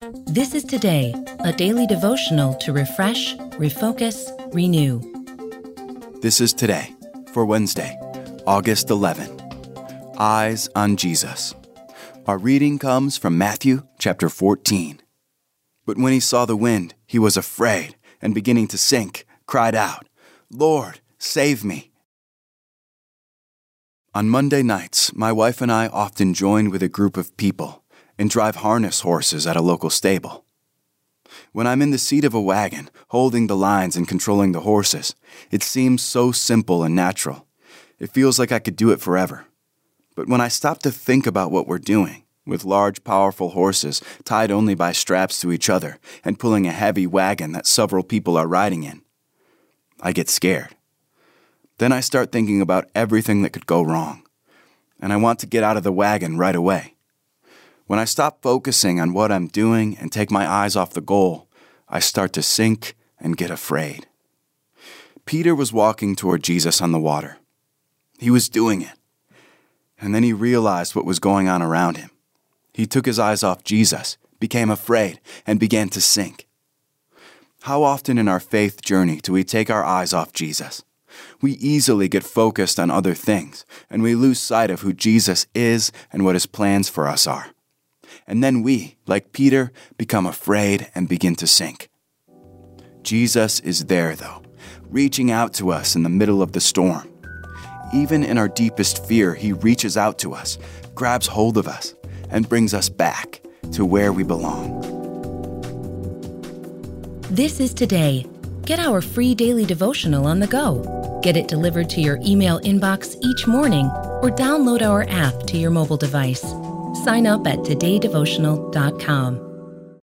This is Today, a daily devotional to refresh, refocus, renew. This is Today for Wednesday, August 11. Eyes on Jesus. Our reading comes from Matthew chapter 14. But when he saw the wind, he was afraid, and beginning to sink, cried out, "Lord, save me." On Monday nights, my wife and I often join with a group of people and drive harness horses at a local stable. When I'm in the seat of a wagon, holding the lines and controlling the horses, it seems so simple and natural. It feels like I could do it forever. But when I stop to think about what we're doing, with large, powerful horses tied only by straps to each other and pulling a heavy wagon that several people are riding in, I get scared. Then I start thinking about everything that could go wrong, and I want to get out of the wagon right away. When I stop focusing on what I'm doing and take my eyes off the goal, I start to sink and get afraid. Peter was walking toward Jesus on the water. He was doing it. And then he realized what was going on around him. He took his eyes off Jesus, became afraid, and began to sink. How often in our faith journey do we take our eyes off Jesus? We easily get focused on other things, and we lose sight of who Jesus is and what his plans for us are. And then we, like Peter, become afraid and begin to sink. Jesus is there, though, reaching out to us in the middle of the storm. Even in our deepest fear, he reaches out to us, grabs hold of us, and brings us back to where we belong. This is Today. Get our free daily devotional on the go. Get it delivered to your email inbox each morning or download our app to your mobile device. Sign up at todaydevotional.com.